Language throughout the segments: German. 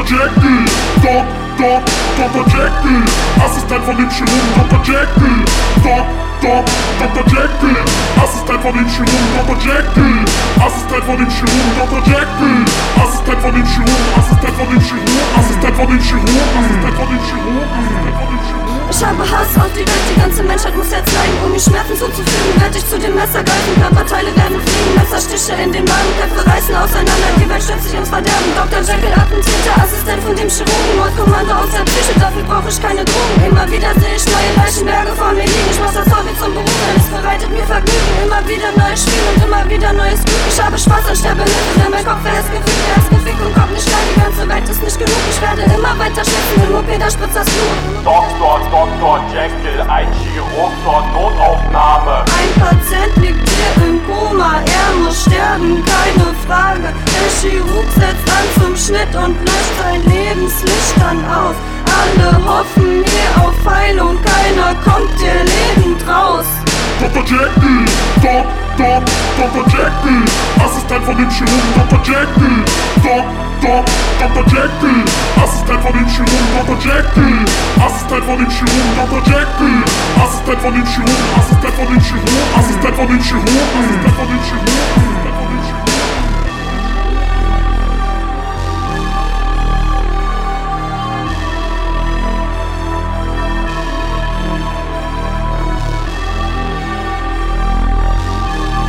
Jekyll, Dr. Jekyll, Assistent von dem Chirurgen Dr. Jekyll, Dr. Jekyll, Assistent von dem Chirurgen Dr. Jekyll, Assistent von dem Chirurgen Dr. Jekyll, Assistent von dem Chirurgen, Assistent von dem Chirurgen, Assistent von dem Chirurgen, Assistent von dem Chirurgen, Assistent von dem Chirurgen. Ich habe Hass auf die Welt, die ganze Menschheit muss jetzt leiden. Um mir Schmerzen zuzufügen, werde ich zu dem Messer greifen. Körperteile werden fliegen, Messerstiche in den Magen, Köpfe reißen auseinander, die Welt stürzt sich ins Verderben. Dr. Jekyll, Attentäter, Assistent von dem Chirurgen, Mordkommando aus der Psyche, dafür brauche ich keine Drogen. Immer wieder sehe ich neue Leichenberge vor mir liegen. Ich mach das Hobby zum Beruf, denn es bereitet mir Vergnügen. Immer wieder neues Spiel und immer wieder neues Glück. Ich habe Spaß und sterbe nicht, denn mein Kopf ist gefickt. Er ist gefickt und kommt nicht klar, die ganze Welt ist nicht genug. Ich werde immer weiter schwitzen, im OP, da spritzt das Blut. Dr. Jekyll, ein Chirurg zur Notaufnahme. Ein Patient liegt hier im Koma, er muss sterben, keine Frage. Der Chirurg setzt an zum Schnitt und löscht sein Lebenslicht dann aus. Alle hoffen hier auf Heilung, keiner kommt hier lebend raus. Dr. Jekyll, Dr. Jekyll, Assistent von dem Chirurgen Dr. Jekyll, Dr. Jekyll, Assistent von dem Chirurgen Dr. Jekyll, Assistent von dem Chirurgen Dr. Jekyll, Assistent von dem Chirurgen, Assistent von dem Chirurgen, Assistent von dem Chirurgen, Assistent von dem Chirurgen, Assistent von dem Chirurgen.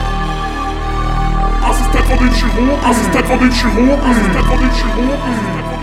Assistent von dem Chirurgen, Assistent von dem Chirurgen, Assistent von dem Chirurgen, Assistent von dem Chirurgen.